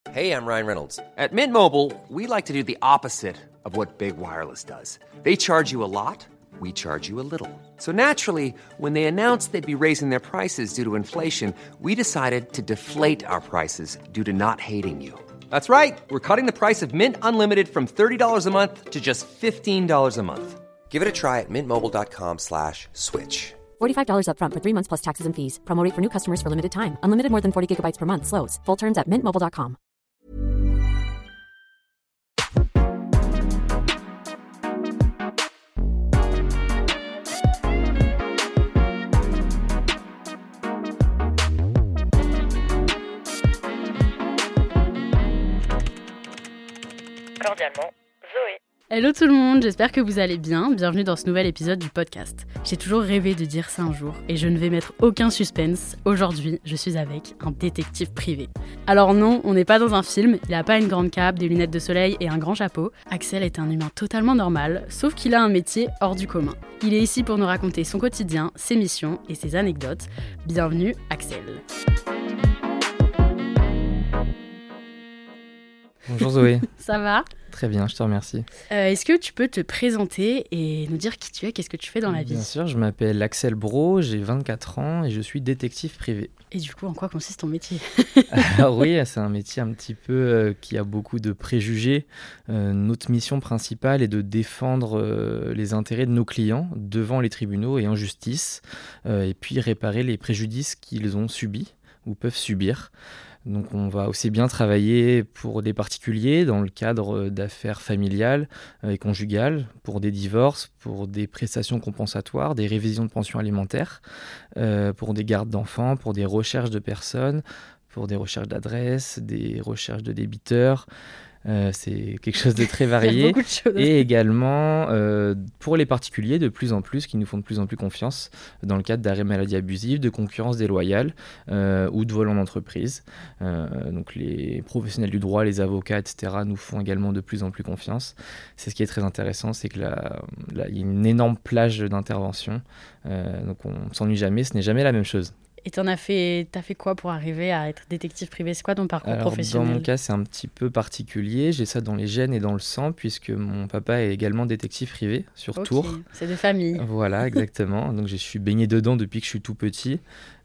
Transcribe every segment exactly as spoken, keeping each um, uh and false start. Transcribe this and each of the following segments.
Hey, I'm Ryan Reynolds. At Mint Mobile, we like to do the opposite of what Big Wireless does. They charge you a lot, we charge you a little. So naturally, when they announced they'd be raising their prices due to inflation, we decided to deflate our prices due to not hating you. That's right. We're cutting the price of Mint Unlimited from thirty dollars a month to just fifteen dollars a month. Give it a try at mintmobile.com slash switch. forty-five dollars up front for three months plus taxes and fees. Promo rate for new customers for limited time. Unlimited more than forty gigabytes per month. Slows full terms at mint mobile dot com. Cordialement, Zoé. Hello tout le monde, j'espère que vous allez bien. Bienvenue dans ce nouvel épisode du podcast. J'ai toujours rêvé de dire ça un jour et je ne vais mettre aucun suspense. Aujourd'hui, je suis avec un détective privé. Alors non, on n'est pas dans un film, il n'a pas une grande cape, des lunettes de soleil et un grand chapeau. Axel est un humain totalement normal, sauf qu'il a un métier hors du commun. Il est ici pour nous raconter son quotidien, ses missions et ses anecdotes. Bienvenue Axel. Bonjour Zoé. Ça va ? Très bien, je te remercie. Euh, est-ce que tu peux te présenter et nous dire qui tu es, qu'est-ce que tu fais dans la vie ? Bien sûr, je m'appelle Axel Brault, j'ai vingt-quatre ans et je suis détective privé. Et du coup, en quoi consiste ton métier ? Alors oui, c'est un métier un petit peu euh, qui a beaucoup de préjugés. Euh, notre mission principale est de défendre euh, les intérêts de nos clients devant les tribunaux et en justice, euh, et puis réparer les préjudices qu'ils ont subis ou peuvent subir. Donc on va aussi bien travailler pour des particuliers dans le cadre d'affaires familiales et conjugales, pour des divorces, pour des prestations compensatoires, des révisions de pension alimentaire, euh, pour des gardes d'enfants, pour des recherches de personnes, pour des recherches d'adresses, des recherches de débiteurs. Euh, c'est quelque chose de très varié. Il y a beaucoup de choses. Et également euh, pour les particuliers de plus en plus, qui nous font de plus en plus confiance dans le cadre d'arrêts maladie abusifs, de concurrence déloyale euh, ou de vol en entreprise. Euh, donc les professionnels du droit, les avocats, et cetera nous font également de plus en plus confiance. C'est ce qui est très intéressant, c'est que là, là il y a une énorme plage d'intervention. Euh, donc on ne s'ennuie jamais, ce n'est jamais la même chose. Et t'en as fait, t'as fait quoi pour arriver à être détective privé ? C'est quoi ton parcours Alors, professionnel ? dans mon cas, c'est un petit peu particulier. J'ai ça dans les gènes et dans le sang, puisque mon papa est également détective privé sur Ok, Tours. c'est de famille. Voilà, exactement. Donc, je suis baigné dedans depuis que je suis tout petit.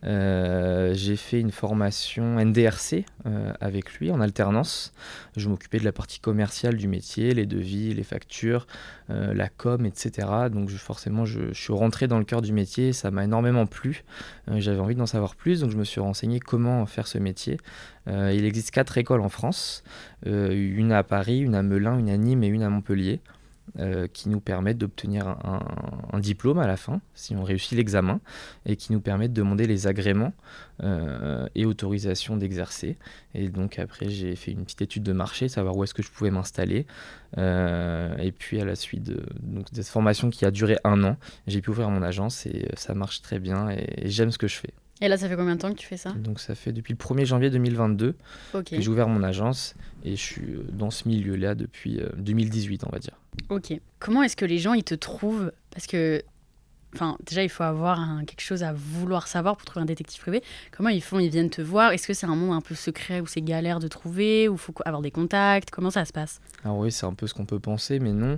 Euh, j'ai fait une formation N D R C euh, avec lui en alternance. Je m'occupais de la partie commerciale du métier, les devis, les factures, euh, la com, et cetera. Donc je, forcément, je, je suis rentré dans le cœur du métier. Ça m'a énormément plu. Euh, j'avais envie d'en savoir plus, donc je me suis renseigné comment faire ce métier. Euh, il existe quatre écoles en France, euh, une à Paris, une à Melun, une à Nîmes et une à Montpellier. Euh, qui nous permettent d'obtenir un, un, un diplôme à la fin, si on réussit l'examen, et qui nous permettent de demander les agréments euh, et autorisations d'exercer. Et donc après, j'ai fait une petite étude de marché, savoir où est-ce que je pouvais m'installer. Euh, et puis à la suite de, donc, de cette formation qui a duré un an, j'ai pu ouvrir mon agence et ça marche très bien et, et j'aime ce que je fais. Et là, ça fait combien de temps que tu fais ça ? Donc ça fait depuis le premier janvier deux mille vingt-deux Ok. que j'ai ouvert mon agence et je suis dans ce milieu-là depuis euh, deux mille dix-huit, on va dire. Ok. Comment est-ce que les gens ils te trouvent ? Parce que, enfin, déjà, il faut avoir un, quelque chose à vouloir savoir pour trouver un détective privé. Comment ils font ? Ils viennent te voir ? Est-ce que c'est un monde un peu secret où c'est galère de trouver ? Où il faut avoir des contacts ? Comment ça se passe ? Alors oui, c'est un peu ce qu'on peut penser, mais non.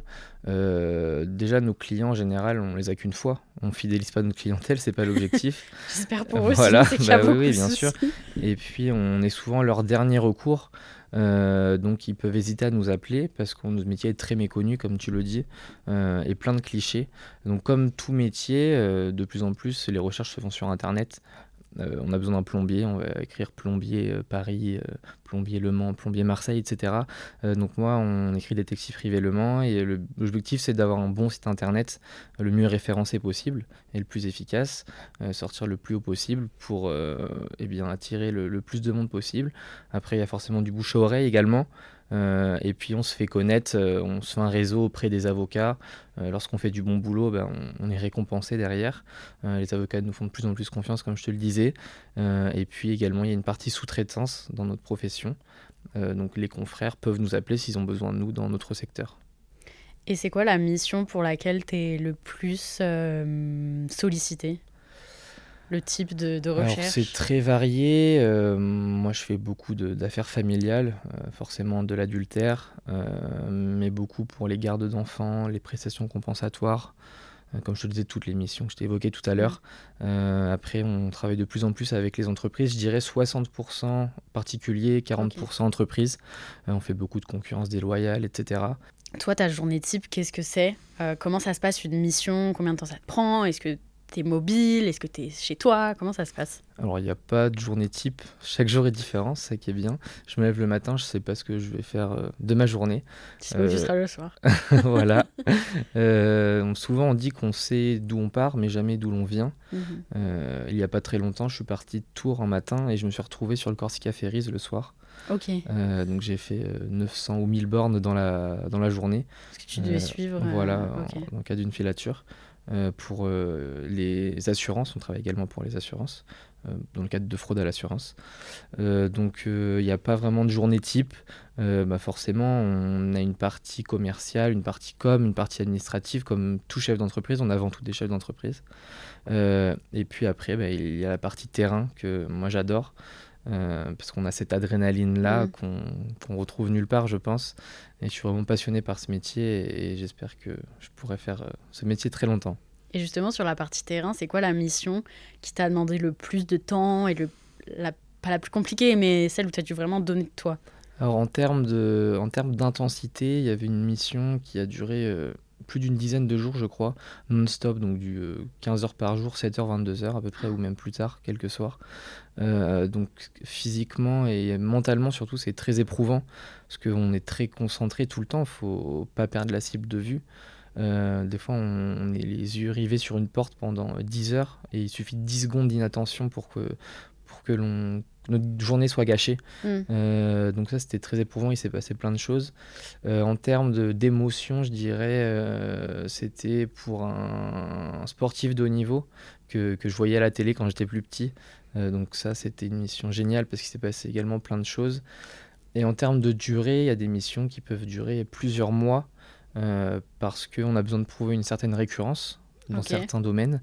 Euh, déjà, nos clients, en général, on les a qu'une fois. On fidélise pas notre clientèle, c'est pas l'objectif. J'espère pour eux, Voilà, sinon c'est qu'il y a bah beaucoup oui, oui, de bien soucis. sûr. Et puis, on est souvent leur dernier recours. Euh, donc, ils peuvent hésiter à nous appeler parce que notre métier est très méconnu, comme tu le dis, euh, et plein de clichés. Donc, comme tout métier, euh, de plus en plus, les recherches se font sur Internet. Euh, on a besoin d'un plombier, on va écrire plombier euh, Paris, euh, plombier Le Mans, plombier Marseille, et cetera. Euh, donc moi, on écrit détective privé Le Mans et le, l'objectif, c'est d'avoir un bon site internet euh, le mieux référencé possible et le plus efficace, euh, sortir le plus haut possible pour euh, eh bien, attirer le, le plus de monde possible. Après, il y a forcément du bouche à oreille également. Euh, et puis on se fait connaître, euh, on se fait un réseau auprès des avocats. Euh, lorsqu'on fait du bon boulot, ben, on, on est récompensé derrière. Euh, les avocats nous font de plus en plus confiance, comme je te le disais. Euh, et puis également, il y a une partie sous-traitance dans notre profession. Euh, donc les confrères peuvent nous appeler s'ils ont besoin de nous dans notre secteur. Et c'est quoi la mission pour laquelle tu es le plus euh, sollicité ? le type de, de Alors, recherche? c'est très varié. Euh, moi, je fais beaucoup de- d'affaires familiales, euh, forcément de l'adultère, euh, mais beaucoup pour les gardes d'enfants, les prestations compensatoires, euh, comme je te disais, toutes les missions que je t'ai évoquées tout à Mm. l'heure. Euh, après, on travaille de plus en plus avec les entreprises. Je dirais soixante pour cent particuliers, quarante pour cent entreprises. Euh, on fait beaucoup de concurrence déloyale, et cetera. Toi, ta journée type, qu'est-ce que c'est? Euh, comment ça se passe une mission? Combien de temps ça te prend? Est-ce que t'es mobile? Est-ce que t'es chez toi? Comment ça se passe? Alors, il n'y a pas de journée type. Chaque jour est différent, c'est ça qui est bien. Je me lève le matin, je ne sais pas ce que je vais faire euh, de ma journée. Sinon, tu Euh, seras le soir. Voilà. Euh, souvent, on dit qu'on sait d'où on part, mais jamais d'où l'on vient. Mhm. Euh, il n'y a pas très longtemps, je suis parti de Tours un matin et je me suis retrouvé sur le Corsica Ferries le soir. Ok. Euh, donc, j'ai fait euh, neuf cents ou mille bornes dans la, dans la journée. Parce que tu devais Euh, suivre. euh, Voilà, ok. en- dans le cadre d'une filature. Euh, pour euh, les assurances, on travaille également pour les assurances, euh, dans le cadre de fraude à l'assurance. Euh, donc il n'y a pas vraiment de journée type. Euh, bah forcément, on a une partie commerciale, une partie com, une partie administrative, comme tout chef d'entreprise, on a avant tout des chefs d'entreprise. Euh, et puis après, bah, il y a la partie terrain que moi j'adore. Euh, parce qu'on a cette adrénaline-là Mm. qu'on qu'on retrouve nulle part, je pense. Et je suis vraiment passionné par ce métier et, et j'espère que je pourrai faire euh, ce métier très longtemps. Et justement, sur la partie terrain, c'est quoi la mission qui t'a demandé le plus de temps et le, la, pas la plus compliquée, mais celle où tu as dû vraiment donner de toi? Alors en termes de, en termes d'intensité, il y avait une mission qui a duré euh, plus d'une dizaine de jours, je crois, non-stop, donc du euh, quinze heures par jour, sept heures, vingt-deux heures à peu près, ou même plus tard, quelques soirs. Euh, donc physiquement et mentalement surtout, c'est très éprouvant, parce qu'on est très concentré tout le temps, il ne faut pas perdre la cible de vue. Euh, des fois, on, on est les yeux rivés sur une porte pendant dix heures, et il suffit de dix secondes d'inattention pour que, pour que l'on, que notre journée soit gâchée. Mm. Euh, donc ça, c'était très éprouvant, il s'est passé plein de choses. Euh, en termes de, d'émotion, je dirais, euh, c'était pour un, un sportif de haut niveau que, que je voyais à la télé quand j'étais plus petit. Euh, donc ça, c'était une mission géniale parce qu'il s'est passé également plein de choses. Et en termes de durée, il y a des missions qui peuvent durer plusieurs mois euh, parce qu'on a besoin de prouver une certaine récurrence dans Ok. certains domaines.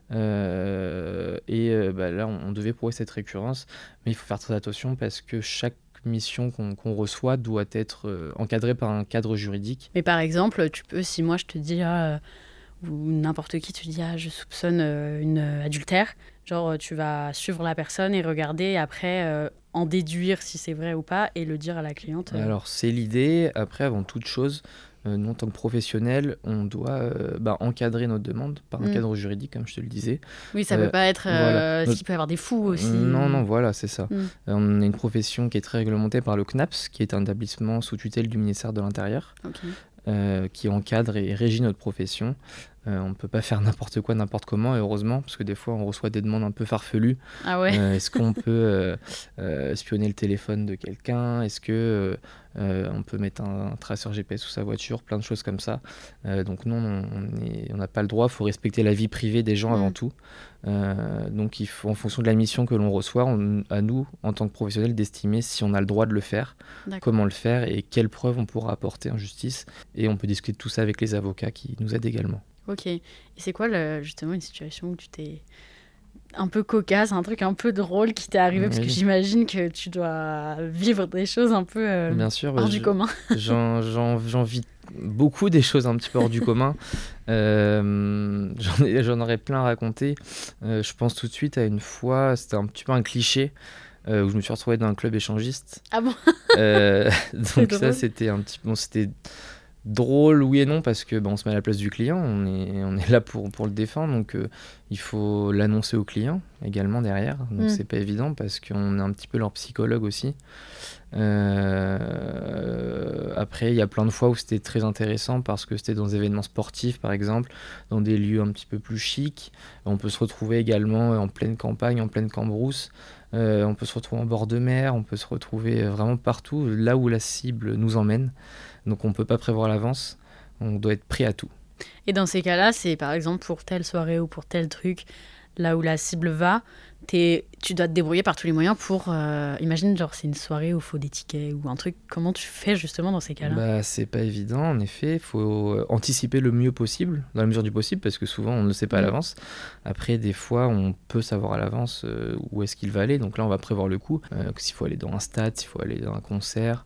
Euh, et euh, bah, là, on, on devait prouver cette récurrence, mais il faut faire très attention parce que chaque mission qu'on, qu'on reçoit doit être euh, encadrée par un cadre juridique. Mais par exemple, tu peux, si moi je te dis, ah, euh, ou n'importe qui te dit, ah, je soupçonne euh, une euh, adultère, genre euh, tu vas suivre la personne et regarder et après euh, en déduire si c'est vrai ou pas et le dire à la cliente. euh. Alors, c'est l'idée. Après, avant toute chose, euh, nous, en tant que professionnels, on doit euh, bah, encadrer notre demande par un Mm. cadre juridique, comme je te le disais. Oui, ça Euh, peut pas être. euh, voilà. Parce Notre- qu'il peut y avoir des fous aussi. Non, non, voilà, c'est ça. Mm. Euh, on a une profession qui est très réglementée par le C N A P S, qui est un établissement sous tutelle du ministère de l'Intérieur, Ok. euh, qui encadre et régit notre profession. Euh, on ne peut pas faire n'importe quoi, n'importe comment, et heureusement, parce que des fois, on reçoit des demandes un peu farfelues. Ah ouais. Euh, est-ce qu'on peut euh, euh, espionner le téléphone de quelqu'un? Est-ce que euh, euh, on peut mettre un, un traceur G P S sous sa voiture? Plein de choses comme ça. Euh, donc non, on on est- on n'a pas le droit. Il faut respecter la vie privée des gens Mm. avant tout. Euh, donc il faut, en fonction de la mission que l'on reçoit, on- à nous, en tant que professionnels, d'estimer si on a le droit de le faire, D'accord. comment le faire et quelles preuves on pourra apporter en justice. Et on peut discuter de tout ça avec les avocats qui nous aident également. Ok. Et c'est quoi le- justement une situation où tu t'es un peu cocasse, un truc un peu drôle qui t'est arrivé? Parce que Oui. j'imagine que tu dois vivre des choses un peu euh, Bien sûr, hors bah, du je- commun. J'en, j'en, j'en vis beaucoup des choses un petit peu hors du commun. Euh, j'en, ai, j'en aurais plein à raconter. Euh, je pense tout de suite à une fois, c'était un petit peu un cliché, euh, où je me suis retrouvé dans un club échangiste. Ah bon? Euh, donc drôle. ça, c'était un petit bon, c'était drôle, oui et non, parce que bah, on se met à la place du client, on est, on est là pour, pour le défendre, donc euh, il faut l'annoncer au client également derrière, donc Mm. c'est pas évident parce qu'on est un petit peu leur psychologue aussi. Euh, après, il y a plein de fois où c'était très intéressant parce que c'était dans des événements sportifs, par exemple, dans des lieux un petit peu plus chics. On peut se retrouver également en pleine campagne, en pleine cambrousse. Euh, on peut se retrouver en bord de mer, on peut se retrouver vraiment partout, là où la cible nous emmène. Donc on ne peut pas prévoir à l'avance, on doit être prêt à tout. Et dans ces cas-là, c'est par exemple pour telle soirée ou pour tel truc, là où la cible va, t'es, tu dois te débrouiller par tous les moyens pour... Euh, imagine, genre, c'est une soirée où il faut des tickets ou un truc. Comment tu fais justement dans ces cas-là ? Bah, c'est pas évident, en effet. Il faut anticiper le mieux possible, dans la mesure du possible, parce que souvent, on ne le sait pas à l'avance. Après, des fois, on peut savoir à l'avance euh, où est-ce qu'il va aller. Donc là, on va prévoir le coup. Euh, s'il faut aller dans un stade, s'il faut aller dans un concert...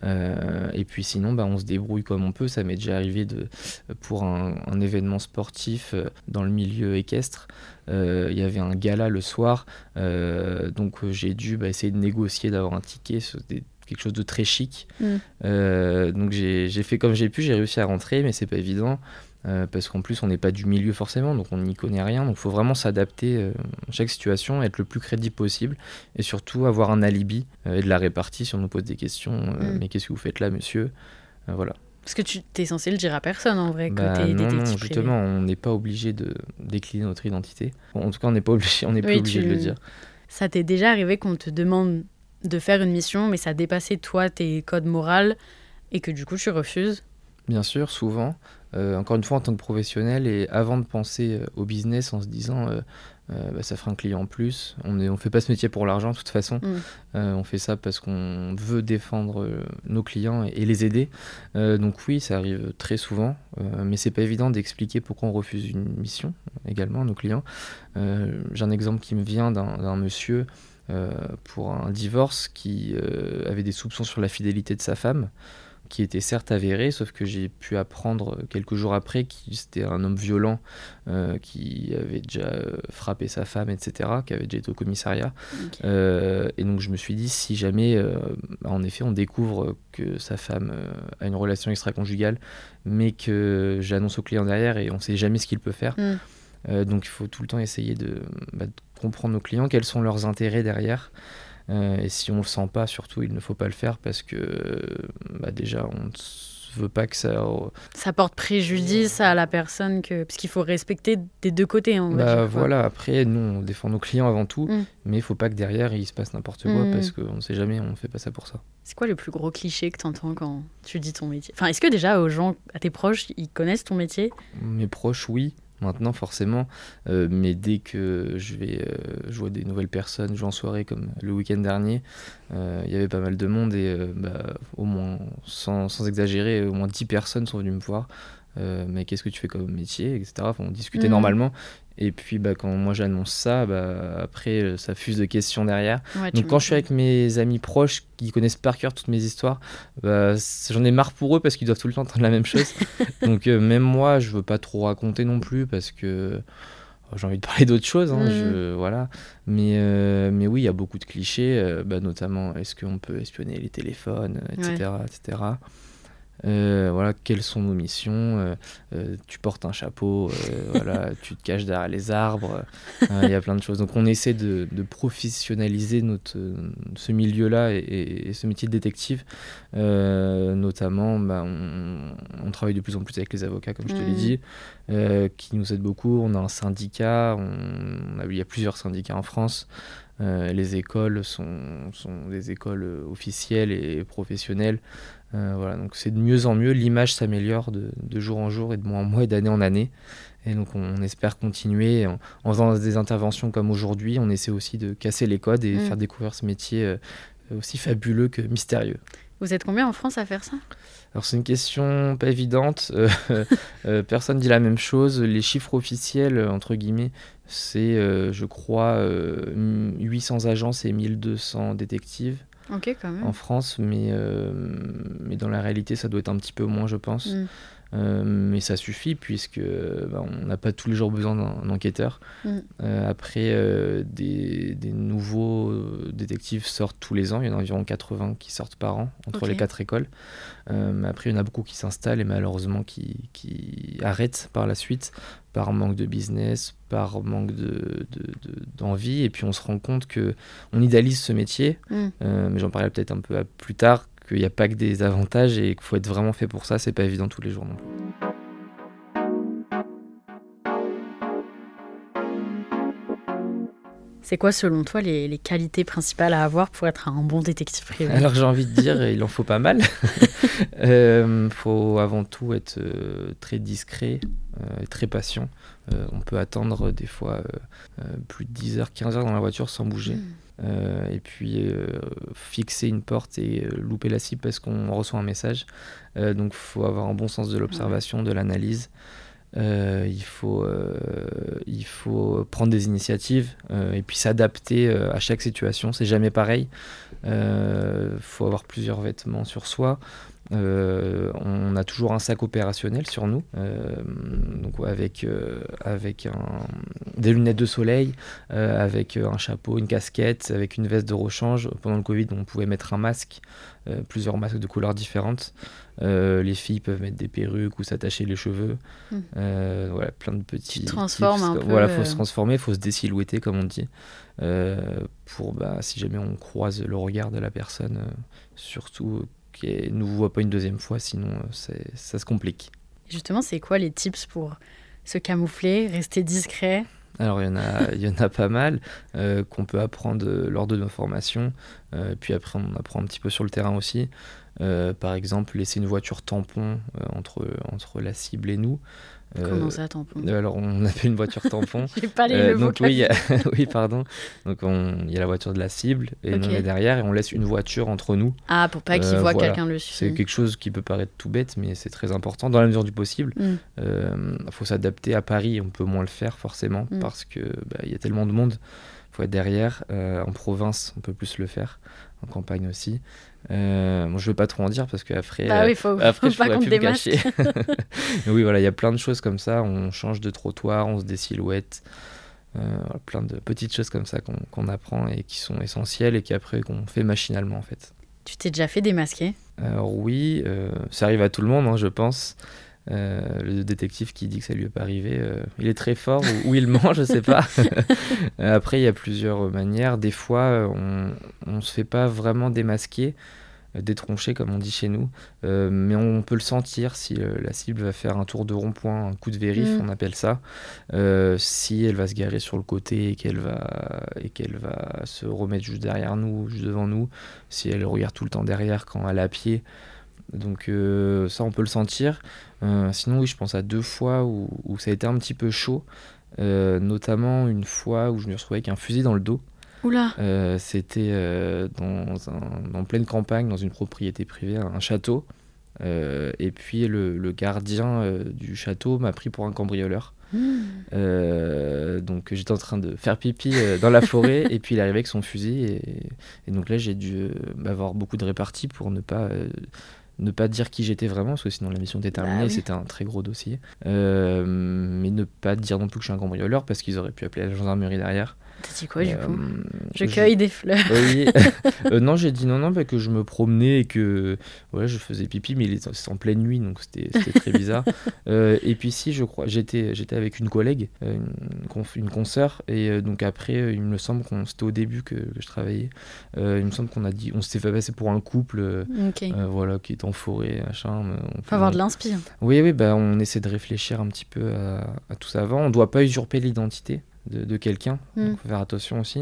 Euh, et puis sinon bah, on se débrouille comme on peut. Ça m'est déjà arrivé de, pour un, un événement sportif euh, dans le milieu équestre, il euh, y avait un gala le soir, euh, donc euh, j'ai dû bah, essayer de négocier d'avoir un ticket, c'était quelque chose de très chic. mm. euh, donc j'ai, j'ai fait comme j'ai pu, j'ai réussi à rentrer, mais c'est pas évident. Euh, parce qu'en plus on n'est pas du milieu forcément, donc on n'y connaît rien, donc il faut vraiment s'adapter euh, à chaque situation, être le plus crédible possible et surtout avoir un alibi euh, et de la répartie si on nous pose des questions, euh, mm. mais qu'est-ce que vous faites là monsieur, euh, voilà. Parce que tu es censé le dire à personne en vrai, bah, que t'es non, détective non, justement privé. On n'est pas obligé de décliner notre identité, bon, en tout cas on n'est pas obligé, on n'est oui, plus obligé tu... de le dire. Ça t'est déjà arrivé qu'on te demande de faire une mission mais ça dépassait toi tes codes moraux et que du coup tu refuses? Bien sûr, souvent. Euh, encore une fois, en tant que professionnel, et avant de penser euh, au business en se disant euh, euh, bah, ça fera un client en plus, on ne on fait pas ce métier pour l'argent de toute façon, mm. euh, on fait ça parce qu'on veut défendre euh, nos clients et, et les aider. Euh, donc oui, ça arrive très souvent, euh, mais c'est pas évident d'expliquer pourquoi on refuse une mission également à nos clients. Euh, j'ai un exemple qui me vient d'un, d'un monsieur euh, pour un divorce qui euh, avait des soupçons sur la fidélité de sa femme, qui était certes avéré, sauf que j'ai pu apprendre quelques jours après que c'était un homme violent euh, qui avait déjà frappé sa femme, et cetera, qui avait déjà été au commissariat. Okay. Euh, et donc je me suis dit, si jamais, euh, en effet, on découvre que sa femme euh, a une relation extra-conjugale, mais que j'annonce au client derrière et on ne sait jamais ce qu'il peut faire, mm. euh, donc il faut tout le temps essayer de, bah, de comprendre nos clients, quels sont leurs intérêts derrière. Euh, et si on le sent pas, surtout, il ne faut pas le faire parce que bah déjà, on ne veut pas que ça... Ça porte préjudice à la personne, que... parce qu'il faut respecter des deux côtés. On va bah, dire, voilà, après, nous, on défend nos clients avant tout, mm. mais il ne faut pas que derrière, il se passe n'importe quoi mm. parce qu'on ne sait jamais, on ne fait pas ça pour ça. C'est quoi le plus gros cliché que tu entends quand tu dis ton métier ? Enfin, est-ce que déjà, aux gens, à tes proches, ils connaissent ton métier ? Mes proches, oui. Maintenant forcément, euh, mais dès que je vais euh, je vois des nouvelles personnes, je vais en soirée comme le week-end dernier, euh, il y avait pas mal de monde et euh, bah, au moins, sans, sans exagérer, au moins dix personnes sont venues me voir. Euh, mais qu'est-ce que tu fais comme métier, et cetera. Enfin, on discutait mmh. normalement. Et puis bah, quand moi j'annonce ça, bah, après ça fuse de questions derrière. Ouais, donc quand je suis avec mes amis proches qui connaissent par cœur toutes mes histoires, bah, j'en ai marre pour eux parce qu'ils doivent tout le temps entendre la même chose. Donc euh, même moi je veux pas trop raconter non plus parce que oh, j'ai envie de parler d'autres choses. Hein, mmh. je, voilà. mais, euh, mais oui, il y a beaucoup de clichés, euh, bah, notamment est-ce qu'on peut espionner les téléphones, et cetera, ouais. et cetera. Euh, voilà, quelles sont nos missions, euh, euh, tu portes un chapeau, euh, voilà, tu te caches derrière les arbres, il euh, y a plein de choses. Donc on essaie de, de professionnaliser notre, ce milieu-là et, et, et ce métier de détective, euh, notamment bah, on, on travaille de plus en plus avec les avocats comme je te mmh. l'ai dit, euh, qui nous aident beaucoup. On a un syndicat, on, on a, il y a plusieurs syndicats en France. Euh, les écoles sont, sont des écoles officielles et professionnelles. Euh, voilà, donc c'est de mieux en mieux, l'image s'améliore de, de jour en jour et de mois en mois et d'année en année. Et donc on, on espère continuer en, en faisant des interventions comme aujourd'hui. On essaie aussi de casser les codes et mmh. faire découvrir ce métier euh, aussi fabuleux que mystérieux. Vous êtes combien en France à faire ça ? Alors c'est une question pas évidente, euh, euh, personne dit la même chose. Les chiffres officiels, entre guillemets, c'est euh, je crois euh, huit cents agences et mille deux cents détectives. Okay, quand même. En France, mais, euh, mais dans la réalité, ça doit être un petit peu moins, je pense. Mm. Euh, mais ça suffit, puisque bah, on n'a pas tous les jours besoin d'un, d'un enquêteur. Mm. Euh, après, euh, des, des nouveaux détectives sortent tous les ans. Il y en a environ quatre-vingts qui sortent par an, entre okay. les quatre écoles. Euh, mais après, il y en a beaucoup qui s'installent et malheureusement qui, qui arrêtent par la suite, par manque de business, par manque de, de, de, d'envie. Et puis on se rend compte qu'on idéalise ce métier, mm. euh, mais j'en parlerai peut-être un peu plus tard, qu'il n'y a pas que des avantages et qu'il faut être vraiment fait pour ça. C'est pas évident tous les jours non plus. C'est quoi, selon toi, les, les qualités principales à avoir pour être un bon détective privé ? Alors, j'ai envie de dire, il en faut pas mal. Il euh, faut avant tout être euh, très discret, euh, et très patient. Euh, on peut attendre des fois euh, euh, plus de dix heures, quinze heures dans la voiture sans bouger. Mmh. Euh, et puis euh, fixer une porte et euh, louper la cible parce qu'on reçoit un message. Euh, donc il faut avoir un bon sens de l'observation, de l'analyse. Euh, il, faut, euh, il faut prendre des initiatives euh, et puis s'adapter euh, à chaque situation. C'est jamais pareil. Il euh, faut avoir plusieurs vêtements sur soi. Euh, on a toujours un sac opérationnel sur nous, euh, donc avec, euh, avec un, des lunettes de soleil, euh, avec un chapeau, une casquette, avec une veste de rechange. Pendant le Covid, on pouvait mettre un masque, euh, plusieurs masques de couleurs différentes. Euh, les filles peuvent mettre des perruques ou s'attacher les cheveux. Mmh. Euh, voilà, plein de petits. Tu te transformes un peu. Voilà, faut euh... se transformer, il faut se désilhouetter, comme on dit, euh, pour bah, si jamais on croise le regard de la personne, euh, surtout. Qui ne vous voit pas une deuxième fois, sinon c'est, ça se complique. Justement, c'est quoi les tips pour se camoufler, rester discret ? Alors, il y en a, il y en a pas mal euh, qu'on peut apprendre lors de nos formations. Euh, puis après, on apprend un petit peu sur le terrain aussi. Euh, par exemple, laisser une voiture tampon euh, entre, entre la cible et nous. Comment euh, ça, tampon ? Alors, on appelle une voiture tampon. J'ai pas les euh, le donc, oui, y a, oui, pardon. Donc, il y a la voiture de la cible et okay. nous, on est derrière et on laisse une voiture entre nous. Ah, pour pas qu'il euh, voit voilà. quelqu'un dessus. C'est quelque chose qui peut paraître tout bête, mais c'est très important dans la mesure du possible. Il mm. euh, faut s'adapter. À Paris, on peut moins le faire, forcément, mm. parce qu'il bah, y a tellement de monde. Il faut être derrière. Euh, en province, on peut plus le faire. En campagne aussi. Euh, bon, je ne veux pas trop en dire parce qu'après, bah oui, faut, après faut je ne pourrais plus me cacher. Mais oui, voilà, il y a plein de choses comme ça. On change de trottoir, on se désilhouette. Euh, voilà, plein de petites choses comme ça qu'on, qu'on apprend et qui sont essentielles et qu'après qu'on fait machinalement en fait. Tu t'es déjà fait démasquer ? Alors oui, euh, ça arrive à tout le monde, hein, je pense. Euh, le détective qui dit que ça lui est pas arrivé, euh, il est très fort ou, ou il ment, je sais pas. Après, il y a plusieurs manières. Des fois, on, on se fait pas vraiment démasquer, euh, détroncher comme on dit chez nous, euh, mais on peut le sentir si euh, la cible va faire un tour de rond-point, un coup de vérif, mmh. on appelle ça. Euh, si elle va se garer sur le côté et qu'elle va et qu'elle va se remettre juste derrière nous, juste devant nous, si elle regarde tout le temps derrière quand elle est à pied. Donc euh, ça on peut le sentir. Euh, sinon oui, je pense à deux fois où, où ça a été un petit peu chaud, euh, notamment une fois où je me suis retrouvé avec un fusil dans le dos. Oula. Euh, c'était euh, dans un, en pleine campagne, dans une propriété privée, un château. Euh, et puis le, le gardien euh, du château m'a pris pour un cambrioleur. Mmh. Euh, donc j'étais en train de faire pipi euh, dans la forêt et puis il arrivait avec son fusil et, et donc là j'ai dû euh, avoir beaucoup de réparties pour ne pas euh, ne pas dire qui j'étais vraiment parce que sinon la mission était terminée. Bah oui. C'était un très gros dossier, euh, mais ne pas dire non plus que je suis un cambrioleur parce qu'ils auraient pu appeler la gendarmerie derrière. T'as dit quoi, du euh, coup ? Je cueille je... des fleurs. Oui. euh, non, j'ai dit non, non, bah, que je me promenais et que ouais, je faisais pipi, mais il était en pleine nuit, donc c'était, c'était très bizarre. euh, et puis si, je crois, j'étais, j'étais avec une collègue, une, une consoeur, et euh, donc après, il me semble qu'on, c'était au début que, que je travaillais, euh, il me semble qu'on a dit, on s'était fait passer pour un couple, euh, okay. euh, voilà, qui est en forêt, machin. On faut avoir de l'inspi. Oui, oui, bah, on essaie de réfléchir un petit peu à, à tout ça avant. On ne doit pas usurper l'identité de, de quelqu'un, il mm. faut faire attention aussi,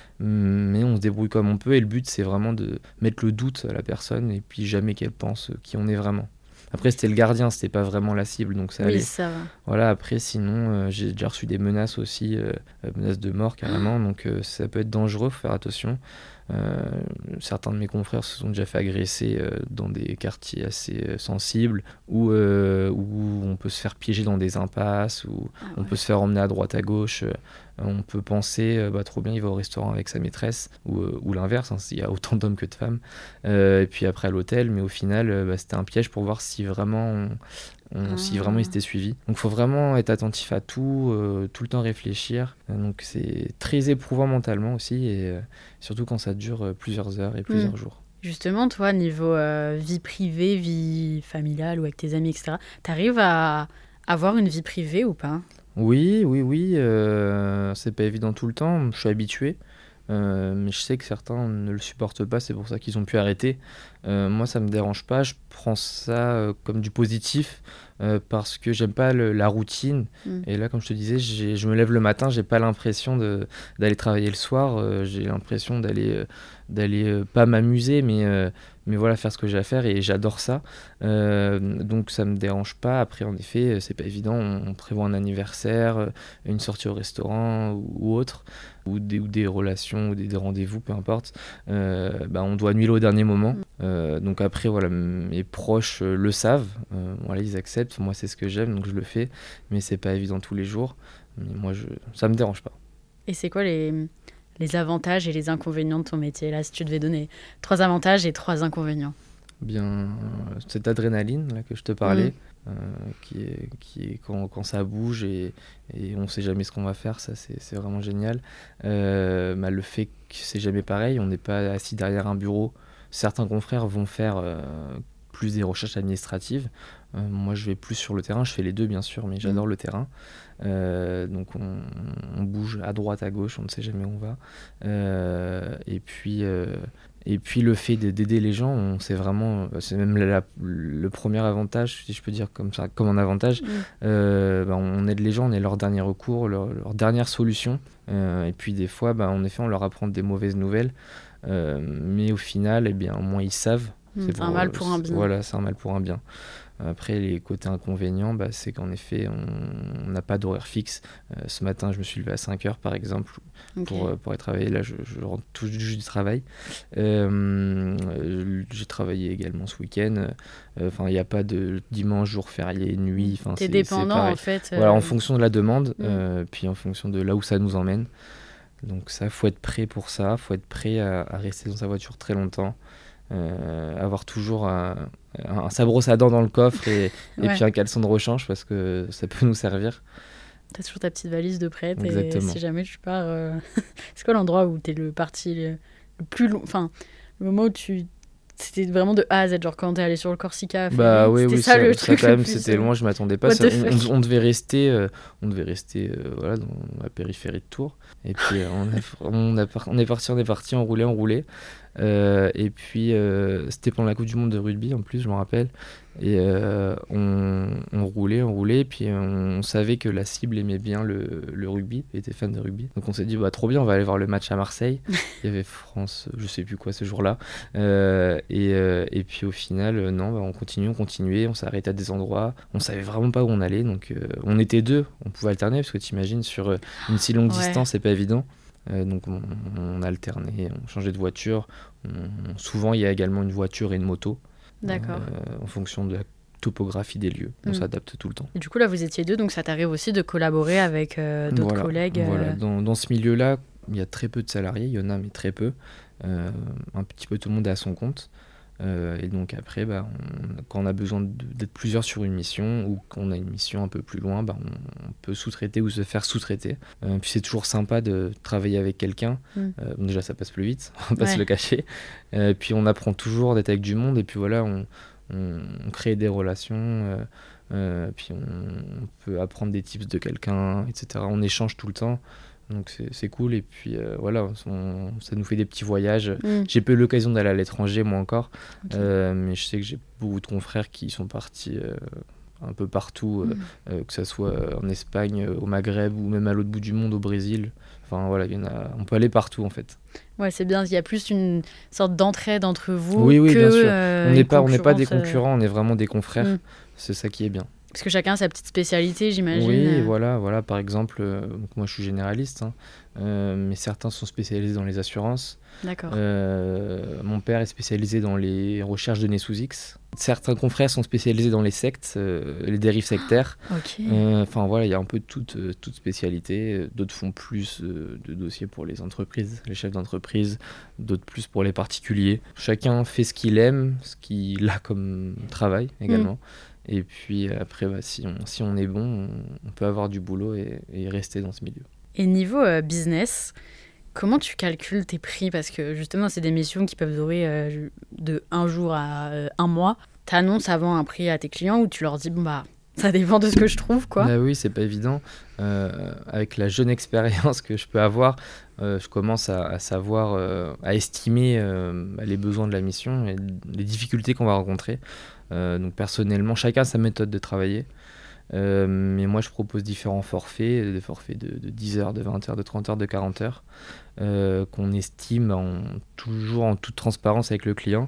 mais on se débrouille comme on peut et le but c'est vraiment de mettre le doute à la personne et puis jamais qu'elle pense qui on est vraiment. Après c'était le gardien, c'était pas vraiment la cible, donc ça oui, allait. Ça va. Voilà, après sinon euh, j'ai déjà reçu des menaces aussi, euh, menaces de mort carrément, donc euh, ça peut être dangereux, faut faire attention. Euh, certains de mes confrères se sont déjà fait agresser euh, dans des quartiers assez euh, sensibles où, euh, où on peut se faire piéger dans des impasses, où ah ouais. on peut se faire emmener à droite à gauche. Euh, on peut penser, euh, bah, trop bien, il va au restaurant avec sa maîtresse, ou, euh, ou l'inverse, hein, il y a autant d'hommes que de femmes. Euh, et puis après à l'hôtel, mais au final, euh, bah, c'était un piège pour voir si vraiment... On, On, ah. si vraiment il s'était suivi. Donc il faut vraiment être attentif à tout, euh, tout le temps réfléchir. Donc c'est très éprouvant mentalement aussi, et euh, surtout quand ça dure euh, plusieurs heures et plusieurs mmh. jours. Justement, toi, niveau euh, vie privée, vie familiale ou avec tes amis, et cetera, t'arrives à avoir une vie privée ou pas ? Oui, oui, oui. Euh, c'est pas évident tout le temps, je suis habitué. Euh, mais je sais que certains ne le supportent pas, c'est pour ça qu'ils ont pu arrêter. Euh, moi ça me dérange pas, je prends ça euh, comme du positif euh, parce que j'aime pas le, la routine mm. et là comme je te disais j'ai, je me lève le matin, j'ai pas l'impression de, d'aller travailler le soir, euh, j'ai l'impression d'aller, euh, d'aller euh, pas m'amuser mais, euh, mais voilà, faire ce que j'ai à faire et j'adore ça. Euh, donc ça me dérange pas. Après, en effet, c'est pas évident. On, on prévoit un anniversaire, une sortie au restaurant ou, ou autre, ou des, ou des relations, ou des, des rendez-vous, peu importe. Euh, bah, on doit annuler au dernier moment. Euh, donc après, voilà, mes proches euh, le savent. Euh, voilà, ils acceptent. Moi, c'est ce que j'aime, donc je le fais. Mais c'est pas évident tous les jours. Mais moi, je, ça me dérange pas. Et c'est quoi les, les avantages et les inconvénients de ton métier, là, si tu devais donner trois avantages et trois inconvénients? Bien, euh, cette adrénaline là, que je te parlais, mmh. euh, qui est, qui est quand, quand ça bouge et, et on ne sait jamais ce qu'on va faire, ça c'est, c'est vraiment génial. Euh, bah, le fait que c'est jamais pareil, on n'est pas assis derrière un bureau. Certains confrères vont faire euh, plus des recherches administratives. Euh, moi je vais plus sur le terrain, je fais les deux bien sûr, mais j'adore mmh. le terrain. Euh, donc on, on bouge à droite, à gauche, on ne sait jamais où on va. Euh, et puis... Euh, Et puis le fait d'aider les gens, on, c'est vraiment, c'est même la, le premier avantage, si je peux dire comme ça, comme un avantage. Mmh. Euh, bah on aide les gens, on est leur dernier recours, leur, leur dernière solution. Euh, et puis des fois, bah, en effet, on leur apprend des mauvaises nouvelles. Euh, mais au final, eh bien, au moins ils savent. Mmh, c'est pour, un mal pour un bien. Voilà, c'est un mal pour un bien. Après, les côtés inconvénients, bah, c'est qu'en effet, on n'a pas d'horaire fixe. Euh, ce matin, je me suis levé à cinq heures, par exemple, okay. pour, pour aller travailler. Là, je, je rentre tout juste du travail. Euh, j'ai travaillé également ce week-end. Enfin, euh, il n'y a pas de dimanche, jour férié, nuit. T'es dépendant, en fait. Voilà, euh... en fonction de la demande, mmh. euh, puis en fonction de là où ça nous emmène. Donc ça, il faut être prêt pour ça. Il faut être prêt à, à rester dans sa voiture très longtemps. Euh, avoir toujours un, un sabros à dents dans le coffre et, ouais. et puis un caleçon de rechange parce que ça peut nous servir. T'as toujours ta petite valise de prête. Exactement. Et si jamais tu pars... Euh... c'est quoi l'endroit où t'es le parti le, le plus long, enfin le moment où tu... C'était vraiment de A à Z, genre quand t'es allé sur le Corsica. Bah oui, c'était oui, ça, ça, le ça truc quand même, le plus, c'était loin, je m'attendais pas. Ça, on, on, on devait rester, euh, on devait rester, euh, voilà, dans la périphérie de Tours. Et puis euh, on, a, on, a, on est parti, on est parti, on roulait, on roulait. Euh, et puis euh, c'était pendant la Coupe du Monde de rugby en plus, je me rappelle. Et euh, on, on roulait, on roulait, et puis on, on savait que la cible aimait bien le, le rugby, était fan de rugby. Donc on s'est dit, bah trop bien, on va aller voir le match à Marseille. Il y avait France, je sais plus quoi ce jour-là. Euh, et, euh, et puis au final, euh, non, bah, on continue, on continuait, on s'est arrêté à des endroits. On savait vraiment pas où on allait, donc euh, on était deux, on pouvait alterner, parce que t'imagines, sur euh, une si longue ouais. distance, c'est pas évident. Euh, donc on, on alternait, on changeait de voiture. On, souvent, il y a également une voiture et une moto. D'accord. Euh, en fonction de la topographie des lieux. On mmh. s'adapte tout le temps. Et du coup, là, vous étiez deux, donc ça t'arrive aussi de collaborer avec euh, d'autres voilà, collègues euh... Voilà. Dans, dans ce milieu-là, il y a très peu de salariés. Il y en a, mais très peu. Euh, un petit peu tout le monde est à son compte. Euh, et donc après, bah, on, quand on a besoin de, d'être plusieurs sur une mission ou qu'on a une mission un peu plus loin, bah, on, on peut sous-traiter ou se faire sous-traiter. Euh, puis c'est toujours sympa de travailler avec quelqu'un. Mm. Euh, déjà, ça passe plus vite, on va pas ouais. se le cacher. Euh, puis on apprend toujours d'être avec du monde et puis voilà, on, on, on crée des relations. Euh, euh, puis on, on peut apprendre des tips de quelqu'un, et cetera. On échange tout le temps. Donc c'est, c'est cool et puis euh, voilà, on, ça nous fait des petits voyages. Mm. J'ai pas eu l'occasion d'aller à l'étranger moi encore, okay. euh, mais je sais que j'ai beaucoup de confrères qui sont partis euh, un peu partout, mm. euh, que ça soit en Espagne, au Maghreb ou même à l'autre bout du monde, au Brésil. Enfin voilà, il y en a, on peut aller partout en fait. Ouais, c'est bien, il y a plus une sorte d'entraide entre vous oui, oui, que bien sûr. Euh, on n'est pas, on n'est pas des concurrents, on est vraiment des confrères. Mm. C'est ça qui est bien. Parce que chacun a sa petite spécialité, j'imagine. Oui, euh... voilà, voilà. Par exemple, euh, donc moi je suis généraliste, hein, euh, mais certains sont spécialisés dans les assurances. D'accord. Euh, mon père est spécialisé dans les recherches de données sous X. Certains confrères sont spécialisés dans les sectes, euh, les dérives sectaires. Enfin okay. euh, voilà, il y a un peu toute, euh, toute spécialité. D'autres font plus euh, de dossiers pour les entreprises, les chefs d'entreprise, d'autres plus pour les particuliers. Chacun fait ce qu'il aime, ce qu'il a comme travail également. Mmh. Et puis après, bah, si, on, si on est bon, on, on peut avoir du boulot et, et rester dans ce milieu. Et niveau euh, business, comment tu calcules tes prix ? Parce que justement, c'est des missions qui peuvent durer euh, de un jour à euh, un mois. Tu annonces avant un prix à tes clients ou tu leur dis, bon bah, ça dépend de ce que je trouve, quoi. Bah oui, c'est pas évident. Euh, avec la jeune expérience que je peux avoir, euh, je commence à, à savoir, euh, à estimer euh, les besoins de la mission et les difficultés qu'on va rencontrer. Euh, donc personnellement, chacun a sa méthode de travailler. Euh, mais moi, je propose différents forfaits, des forfaits de, de dix heures, de vingt heures, de trente heures, de quarante heures, euh, qu'on estime en, toujours en toute transparence avec le client.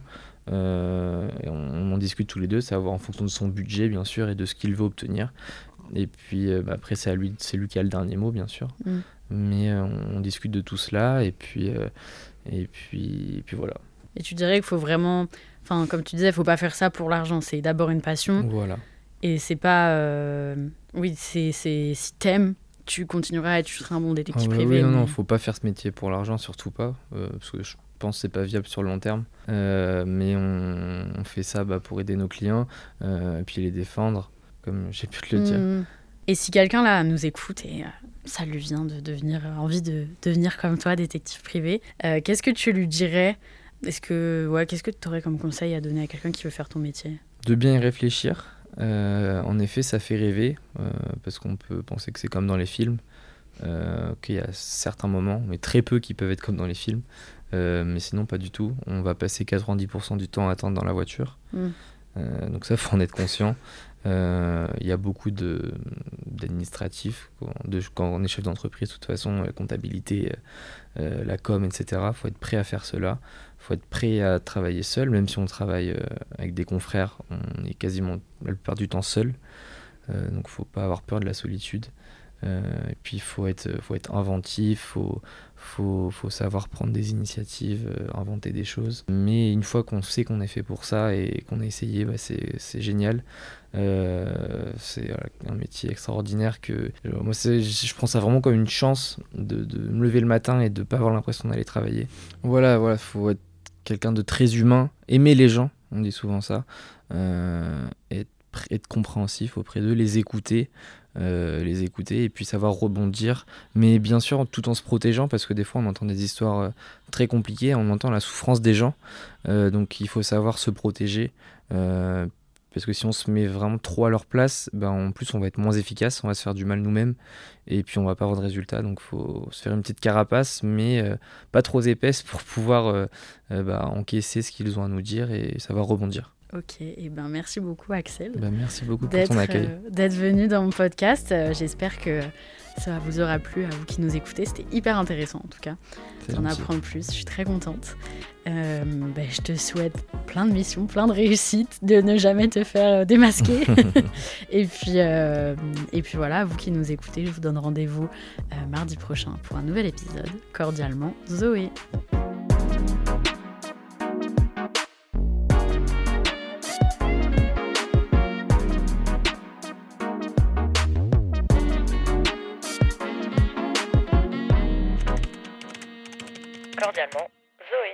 Euh, et on, on en discute tous les deux, savoir en fonction de son budget, bien sûr, et de ce qu'il veut obtenir. Et puis euh, bah, après, c'est, à lui, c'est lui qui a le dernier mot, bien sûr. Mm. Mais euh, on, on discute de tout cela, et puis, euh, et puis, et puis voilà. Et tu dirais qu'il faut vraiment... Enfin, comme tu disais, il ne faut pas faire ça pour l'argent. C'est d'abord une passion. Voilà. Et c'est pas... Euh... Oui, c'est, c'est... si t'aimes, tu continueras et tu seras un bon détective ah, bah, privé. Oui, non, mais... non, il ne faut pas faire ce métier pour l'argent, surtout pas. Euh, parce que je pense que ce n'est pas viable sur le long terme. Euh, mais on, on fait ça bah, pour aider nos clients, euh, et puis les défendre, comme j'ai pu te le dire. Mmh. Et si quelqu'un là nous écoute et euh, ça lui vient de devenir, euh, envie de devenir comme toi, détective privé, euh, qu'est-ce que tu lui dirais ? Est-ce que, ouais, qu'est-ce que tu aurais comme conseil à donner à quelqu'un qui veut faire ton métier ? De bien y réfléchir. Euh, en effet, ça fait rêver, euh, parce qu'on peut penser que c'est comme dans les films, euh, qu'il y a certains moments, mais très peu qui peuvent être comme dans les films, euh, mais sinon pas du tout. On va passer quatre-vingt-dix pour cent du temps à attendre dans la voiture, mmh. euh, donc ça, il faut en être conscient. Il euh, y a beaucoup de, d'administratifs, de, quand on est chef d'entreprise, de toute façon, la comptabilité, euh, la com, et cetera. Il faut être prêt à faire cela. Il faut être prêt à travailler seul, même si on travaille euh, avec des confrères, on est quasiment la plupart du temps seul. Euh, donc il ne faut pas avoir peur de la solitude. Euh, et puis il faut être, faut être inventif, il faut, faut, faut savoir prendre des initiatives, euh, inventer des choses. Mais une fois qu'on sait qu'on est fait pour ça et qu'on a essayé, bah c'est, c'est génial. Euh, c'est voilà, un métier extraordinaire que euh, moi c'est, je prends ça vraiment comme une chance de, de me lever le matin et de ne pas avoir l'impression d'aller travailler. Voilà, voilà, faut être quelqu'un de très humain, aimer les gens, on dit souvent ça, euh, être, être compréhensif auprès d'eux, les écouter. Euh, les écouter et puis savoir rebondir, mais bien sûr tout en se protégeant, parce que des fois on entend des histoires euh, très compliquées, on entend la souffrance des gens, euh, donc il faut savoir se protéger, euh, parce que si on se met vraiment trop à leur place, ben, en plus on va être moins efficace, on va se faire du mal nous-mêmes et puis on va pas avoir de résultat, donc il faut se faire une petite carapace, mais euh, pas trop épaisse pour pouvoir euh, euh, bah, encaisser ce qu'ils ont à nous dire et savoir rebondir. Ok, et ben merci beaucoup Axel. Ben merci beaucoup pour ton accueil. Euh, d'être venu dans mon podcast. Euh, j'espère que ça vous aura plu à vous qui nous écoutez. C'était hyper intéressant en tout cas. D'en apprendre plus. Je suis très contente. Euh, ben, je te souhaite plein de missions, plein de réussites, de ne jamais te faire démasquer. et puis euh, et puis voilà, vous qui nous écoutez, je vous donne rendez-vous euh, mardi prochain pour un nouvel épisode. Cordialement, Zoé. Cordialement, Zoé.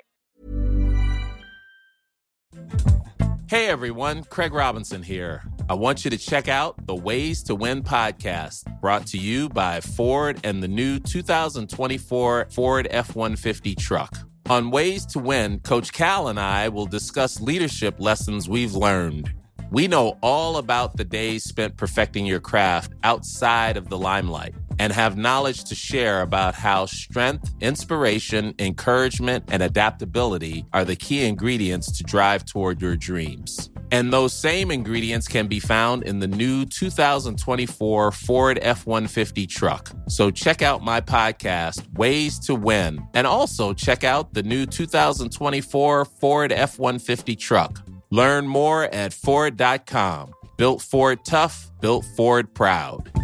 Hey everyone, Craig Robinson here. I want you to check out the Ways to Win podcast, brought to you by Ford and the new two thousand twenty-four Ford F one fifty truck. On Ways to Win, Coach Cal and I will discuss leadership lessons we've learned. We know all about the days spent perfecting your craft outside of the limelight, and have knowledge to share about how strength, inspiration, encouragement, and adaptability are the key ingredients to drive toward your dreams. And those same ingredients can be found in the new two thousand twenty-four Ford F one fifty truck. So check out my podcast, Ways to Win, and also check out the new two thousand twenty-four Ford F one fifty truck. Learn more at Ford dot com. Built Ford tough, built Ford proud.